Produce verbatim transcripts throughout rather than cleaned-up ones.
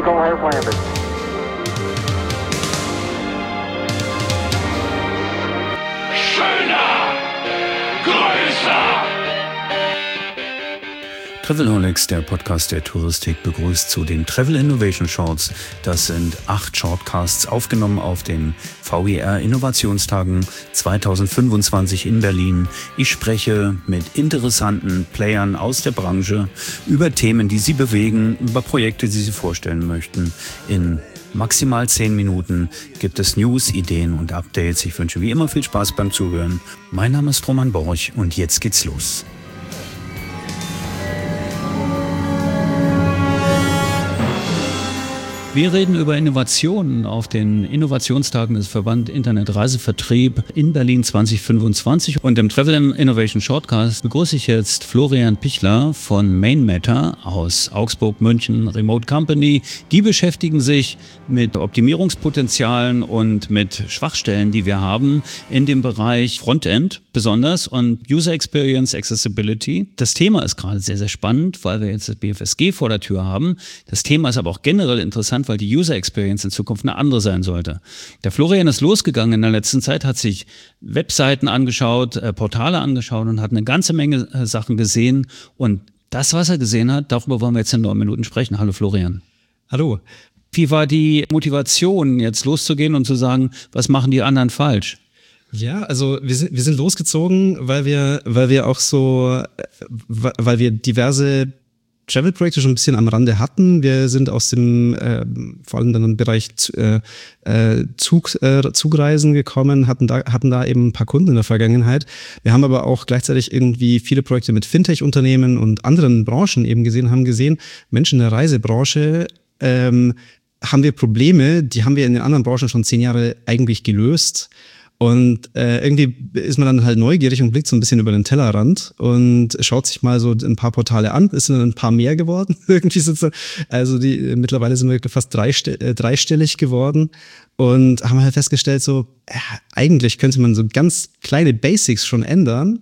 Eagle has landed. Schöner, größer. Travelholics, der Podcast der Touristik, begrüßt zu den Travel Innovation Shorts. Das sind acht Shortcasts, aufgenommen auf den V I R Innovationstagen zweitausendfünfundzwanzig in Berlin. Ich spreche mit interessanten Playern aus der Branche über Themen, die sie bewegen, über Projekte, die sie vorstellen möchten. In maximal zehn Minuten gibt es News, Ideen und Updates. Ich wünsche wie immer viel Spaß beim Zuhören. Mein Name ist Roman Borch und jetzt geht's los. Wir reden über Innovationen auf den Innovationstagen des Verband Internet Reisevertrieb in Berlin zweitausendfünfundzwanzig. Und im Travel Innovation Shortcast begrüße ich jetzt Florian Pichler von Mainmatter aus Augsburg, München, Remote Company. Die beschäftigen sich mit Optimierungspotenzialen und mit Schwachstellen, die wir haben in dem Bereich Frontend besonders und User Experience Accessibility. Das Thema ist gerade sehr, sehr spannend, weil wir jetzt das B F S G vor der Tür haben. Das Thema ist aber auch generell interessant, weil die User Experience in Zukunft eine andere sein sollte. Der Florian ist losgegangen in der letzten Zeit, hat sich Webseiten angeschaut, äh, Portale angeschaut und hat eine ganze Menge äh, Sachen gesehen. Und das, was er gesehen hat, darüber wollen wir jetzt in neun Minuten sprechen. Hallo Florian. Hallo. Wie war die Motivation, jetzt loszugehen und zu sagen, was machen die anderen falsch? Ja, also wir sind, wir sind losgezogen, weil wir, weil wir auch so, weil wir diverse Travel-Projekte schon ein bisschen am Rande hatten. Wir sind aus dem, äh, vor allem dann im Bereich äh, Zug, äh, Zugreisen gekommen, hatten da, hatten da eben ein paar Kunden in der Vergangenheit. Wir haben aber auch gleichzeitig irgendwie viele Projekte mit Fintech-Unternehmen und anderen Branchen eben gesehen, haben gesehen, Menschen in der Reisebranche, ähm, haben wir Probleme, die haben wir in den anderen Branchen schon zehn Jahre eigentlich gelöst. Und äh, irgendwie ist man dann halt neugierig und blickt so ein bisschen über den Tellerrand und schaut sich mal so ein paar Portale an. Es sind dann ein paar mehr geworden. Irgendwie sind so, also die mittlerweile sind wir fast dreistell, äh, dreistellig geworden und haben halt festgestellt, so äh, eigentlich könnte man so ganz kleine Basics schon ändern.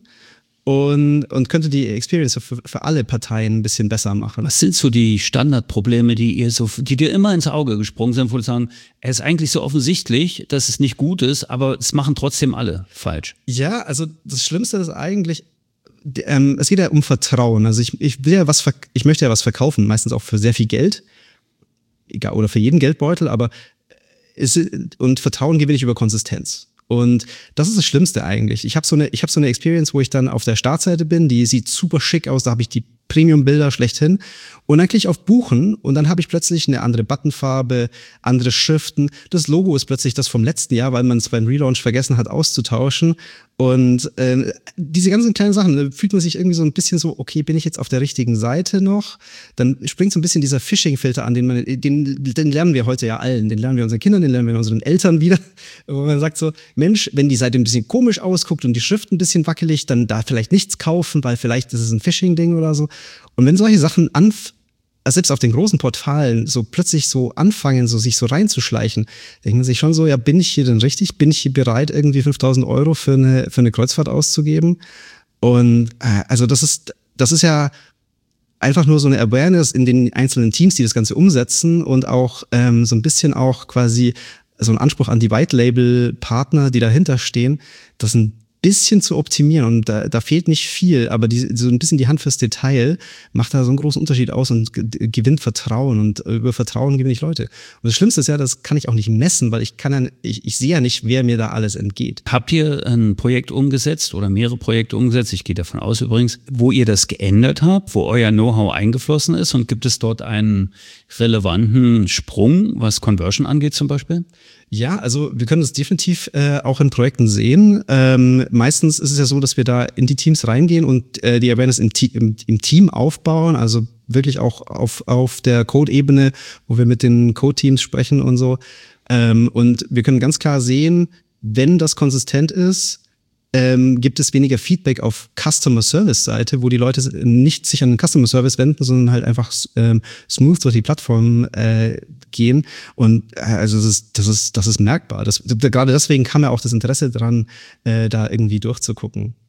Und, und könnte die Experience für, für alle Parteien ein bisschen besser machen. Was sind so die Standardprobleme, die ihr so, die dir immer ins Auge gesprungen sind, wo du sagen, es ist eigentlich so offensichtlich, dass es nicht gut ist, aber es machen trotzdem alle falsch? Ja, also das Schlimmste ist eigentlich, ähm, es geht ja um Vertrauen. Also ich, ich will ja was, ich möchte ja was verkaufen, meistens auch für sehr viel Geld, egal, oder für jeden Geldbeutel, aber es, und Vertrauen gewinne ich über Konsistenz. Und das ist das Schlimmste eigentlich. Ich habe so eine, ich habe so eine Experience, wo ich dann auf der Startseite bin, die sieht super schick aus, da habe ich die Premium-Bilder schlechthin. Und dann klicke ich auf Buchen und dann habe ich plötzlich eine andere Buttonfarbe, andere Schriften. Das Logo ist plötzlich das vom letzten Jahr, weil man es beim Relaunch vergessen hat auszutauschen. Und äh, diese ganzen kleinen Sachen, da fühlt man sich irgendwie so ein bisschen so, okay, bin ich jetzt auf der richtigen Seite noch? Dann springt so ein bisschen dieser Phishing-Filter an, den man, den, den lernen wir heute ja allen. Den lernen wir unseren Kindern, den lernen wir unseren Eltern wieder. Wo man sagt so, Mensch, wenn die Seite ein bisschen komisch ausguckt und die Schrift ein bisschen wackelig, dann da vielleicht nichts kaufen, weil vielleicht ist es ein Phishing-Ding oder so. Und wenn solche Sachen anf also selbst auf den großen Portalen so plötzlich so anfangen, so sich so reinzuschleichen, denkt man sich schon so, ja, bin ich hier denn richtig? Bin ich hier bereit, irgendwie fünftausend Euro für eine, für eine Kreuzfahrt auszugeben? Und äh, also das ist, das ist ja einfach nur so eine Awareness in den einzelnen Teams, die das Ganze umsetzen und auch ähm, so ein bisschen auch quasi so ein Anspruch an die White-Label-Partner, die dahinter stehen, das ein bisschen zu optimieren und da, da fehlt nicht viel, aber die, so ein bisschen die Hand fürs Detail macht da so einen großen Unterschied aus und g- gewinnt Vertrauen und über Vertrauen gewinne ich Leute. Und das Schlimmste ist ja, das kann ich auch nicht messen, weil ich kann ja, ich, ich sehe ja nicht, wer mir da alles entgeht. Habt ihr ein Projekt umgesetzt oder mehrere Projekte umgesetzt, ich gehe davon aus übrigens, wo ihr das geändert habt, wo euer Know-how eingeflossen ist und gibt es dort einen relevanten Sprung, was Conversion angeht zum Beispiel? Ja, also wir können das definitiv äh, auch in Projekten sehen. Ähm, meistens ist es ja so, dass wir da in die Teams reingehen und äh, die Awareness im, im, im Team aufbauen, also wirklich auch auf, auf der Code-Ebene, wo wir mit den Code-Teams sprechen und so. Ähm, und wir können ganz klar sehen, wenn das konsistent ist, ähm, gibt es weniger Feedback auf Customer-Service-Seite, wo die Leute nicht sich an den Customer-Service wenden, sondern halt einfach ähm, smooth durch die Plattform äh, gehen. Und äh, also das ist, das ist, das ist merkbar. Das, gerade deswegen kam ja auch das Interesse dran, äh, da irgendwie durchzugucken.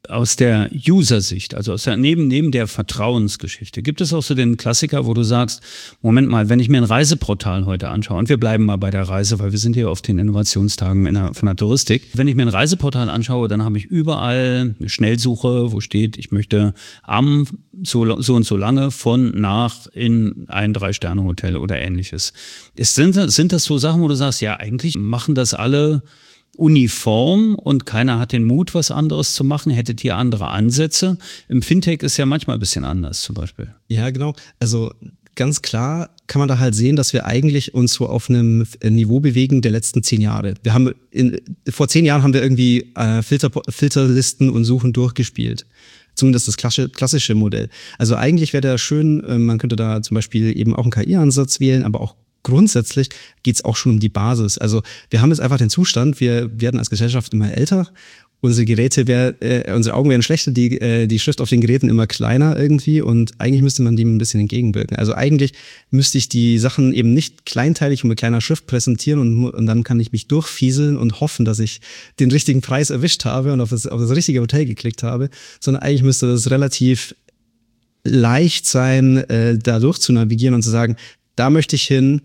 aus der User-Sicht, also aus der, neben, neben der Vertrauensgeschichte, gibt es auch so den Klassiker, wo du sagst, Moment mal, wenn ich mir ein Reiseportal heute anschaue, und wir bleiben mal bei der Reise, weil wir sind hier auf den Innovationstagen in der, von der Touristik. Wenn ich mir ein Reiseportal anschaue, dann habe ich überall eine Schnellsuche, wo steht, ich möchte am so, so und so lange von nach in ein Drei-Sterne-Hotel oder ähnliches. Ist, sind, sind das so Sachen, wo du sagst, ja, eigentlich machen das alle uniform und keiner hat den Mut, was anderes zu machen? Hättet ihr andere Ansätze? Im Fintech ist ja manchmal ein bisschen anders zum Beispiel. Ja, genau. Also ganz klar kann man da halt sehen, dass wir eigentlich uns so auf einem Niveau bewegen der letzten zehn Jahre. Wir haben in, vor zehn Jahren haben wir irgendwie äh, Filter, Filterlisten und Suchen durchgespielt. Zumindest das klassische, klassische Modell. Also eigentlich wäre da schön, äh, man könnte da zum Beispiel eben auch einen K I-Ansatz wählen, aber auch grundsätzlich geht's auch schon um die Basis. Also wir haben jetzt einfach den Zustand, wir werden als Gesellschaft immer älter, unsere Geräte, wär, äh, unsere Augen werden schlechter, die, äh, die Schrift auf den Geräten immer kleiner irgendwie und eigentlich müsste man dem ein bisschen entgegenwirken. Also eigentlich müsste ich die Sachen eben nicht kleinteilig und mit kleiner Schrift präsentieren und, und dann kann ich mich durchfieseln und hoffen, dass ich den richtigen Preis erwischt habe und auf das, auf das richtige Hotel geklickt habe, sondern eigentlich müsste das relativ leicht sein, äh, da durch zu navigieren und zu sagen, da möchte ich hin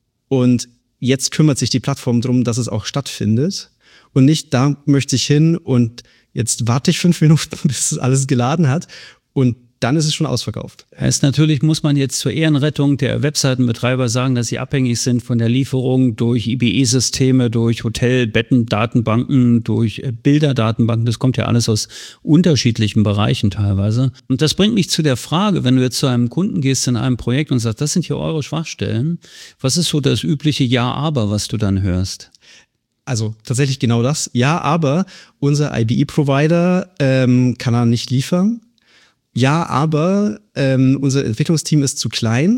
und jetzt kümmert sich die Plattform drum, dass es auch stattfindet und nicht, da möchte ich hin und jetzt warte ich fünf Minuten, bis es alles geladen hat und dann ist es schon ausverkauft. Heißt, natürlich muss man jetzt zur Ehrenrettung der Webseitenbetreiber sagen, dass sie abhängig sind von der Lieferung durch I B E-Systeme, durch Hotelbettendatenbanken, durch Bilderdatenbanken. Das kommt ja alles aus unterschiedlichen Bereichen teilweise. Und das bringt mich zu der Frage, wenn du jetzt zu einem Kunden gehst in einem Projekt und sagst, das sind hier eure Schwachstellen, was ist so das übliche Ja-Aber, was du dann hörst? Also tatsächlich genau das. Ja, aber unser I B E-Provider ähm, kann er nicht liefern. Ja, aber ähm, unser Entwicklungsteam ist zu klein.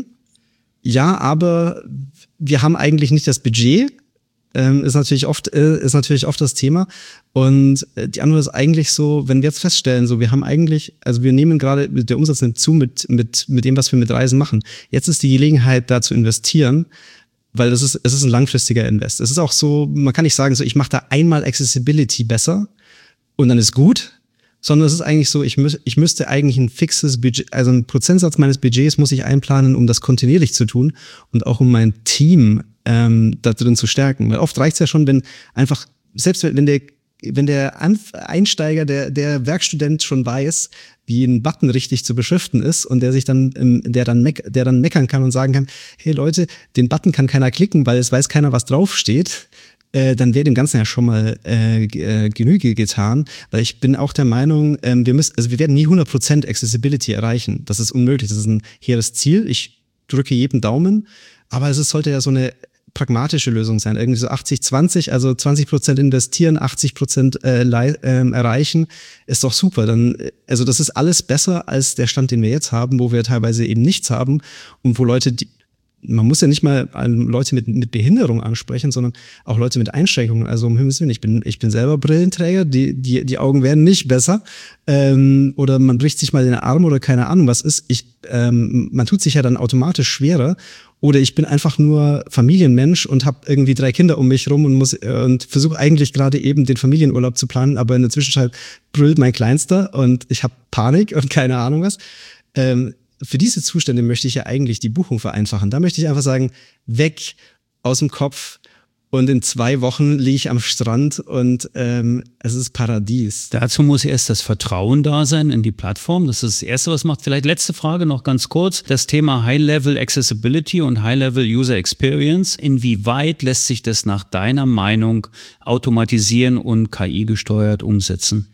Ja, aber wir haben eigentlich nicht das Budget. Ähm, ist natürlich oft äh, ist natürlich oft das Thema. Und äh, die Antwort ist eigentlich so, wenn wir jetzt feststellen, so wir haben eigentlich, also wir nehmen gerade, der Umsatz nimmt zu mit mit mit dem, was wir mit Reisen machen. Jetzt ist die Gelegenheit, da zu investieren, weil das ist es ist ein langfristiger Invest. Es ist auch so, man kann nicht sagen, so ich mache da einmal Accessibility besser und dann ist gut. Sondern es ist eigentlich so, ich, müß, ich müsste eigentlich ein fixes Budget, also einen Prozentsatz meines Budgets muss ich einplanen, um das kontinuierlich zu tun und auch um mein Team ähm, da drin zu stärken. Weil oft reicht es ja schon, wenn einfach, selbst wenn der, wenn der Anf- Einsteiger, der, der Werkstudent schon weiß, wie ein Button richtig zu beschriften ist und der sich dann, ähm, der dann meck, der dann meckern kann und sagen kann, hey Leute, den Button kann keiner klicken, weil es weiß keiner, was draufsteht. Dann wäre dem Ganzen ja schon mal äh, Genüge getan, weil ich bin auch der Meinung, ähm, wir müssen, also wir werden nie hundert Prozent Accessibility erreichen. Das ist unmöglich, das ist ein hehres Ziel. Ich drücke jedem Daumen, aber es ist, sollte ja so eine pragmatische Lösung sein, irgendwie so achtzig zwanzig, also zwanzig Prozent investieren, achtzig Prozent äh, äh, erreichen, ist doch super. Dann, also das ist alles besser als der Stand, den wir jetzt haben, wo wir teilweise eben nichts haben und wo Leute, die man muss ja nicht mal Leute mit, mit Behinderung ansprechen, sondern auch Leute mit Einschränkungen. Also um Himmels Willen, ich bin, ich bin selber Brillenträger, die, die, die Augen werden nicht besser. Ähm, oder man bricht sich mal den Arm oder keine Ahnung was ist. Ich, ähm, man tut sich ja dann automatisch schwerer. Oder ich bin einfach nur Familienmensch und habe irgendwie drei Kinder um mich rum und muss äh, und versuche eigentlich gerade eben den Familienurlaub zu planen, aber in der Zwischenzeit brüllt mein Kleinster und ich habe Panik und keine Ahnung was. Ähm, Für diese Zustände möchte ich ja eigentlich die Buchung vereinfachen. Da möchte ich einfach sagen, weg aus dem Kopf und in zwei Wochen liege ich am Strand und ähm, es ist Paradies. Dazu muss erst das Vertrauen da sein in die Plattform. Das ist das Erste, was macht. Vielleicht letzte Frage noch ganz kurz. Das Thema High-Level Accessibility und High-Level User Experience. Inwieweit lässt sich das nach deiner Meinung automatisieren und K I-gesteuert umsetzen?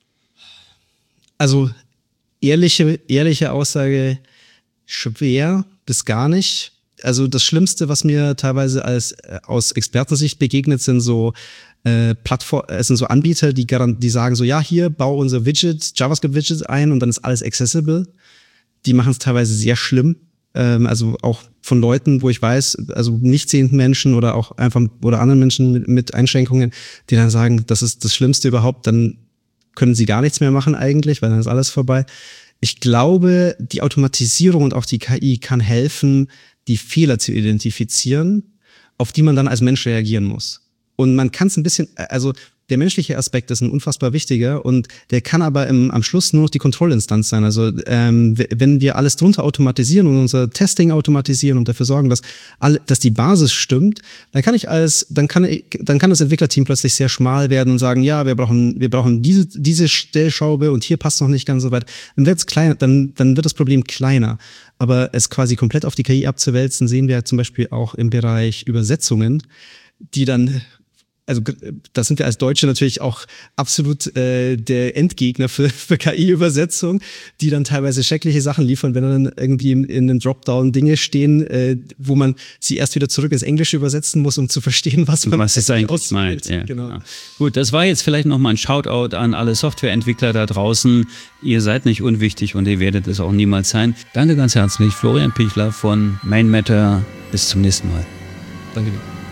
Also Ehrliche, ehrliche Aussage, schwer bis gar nicht. Also das Schlimmste, was mir teilweise als äh, aus Expertensicht begegnet, sind so äh, Plattform, es sind so Anbieter, die garant, die sagen so, ja, hier bau unser Widget, JavaScript-Widget ein und dann ist alles accessible. Die machen es teilweise sehr schlimm. Ähm, also auch von Leuten, wo ich weiß, also nicht sehenden Menschen oder auch einfach oder anderen Menschen mit, mit Einschränkungen, die dann sagen, das ist das Schlimmste überhaupt, dann können sie gar nichts mehr machen eigentlich, weil dann ist alles vorbei. Ich glaube, die Automatisierung und auch die K I kann helfen, die Fehler zu identifizieren, auf die man dann als Mensch reagieren muss. Und man kann es ein bisschen, also der menschliche Aspekt ist ein unfassbar wichtiger und der kann aber im, am Schluss nur noch die Kontrollinstanz sein. Also ähm, wenn wir alles drunter automatisieren und unser Testing automatisieren und dafür sorgen, dass alle, dass die Basis stimmt, dann kann ich als, dann kann ich, dann kann das Entwicklerteam plötzlich sehr schmal werden und sagen, ja, wir brauchen, wir brauchen diese diese Stellschraube und hier passt noch nicht ganz so weit. Dann wird's kleiner, dann dann wird das Problem kleiner. Aber es quasi komplett auf die K I abzuwälzen, sehen wir zum Beispiel auch im Bereich Übersetzungen, die dann Also da sind wir als Deutsche natürlich auch absolut äh, der Endgegner für, für K I-Übersetzung, die dann teilweise schreckliche Sachen liefern, wenn dann irgendwie in, in einem Dropdown Dinge stehen, äh, wo man sie erst wieder zurück ins Englische übersetzen muss, um zu verstehen, was man was es eigentlich meint. Ja, genau. Ja. Gut, das war jetzt vielleicht nochmal ein Shoutout an alle Softwareentwickler da draußen. Ihr seid nicht unwichtig und ihr werdet es auch niemals sein. Danke ganz herzlich, Florian Pichler von Main Matter. Bis zum nächsten Mal. Danke dir.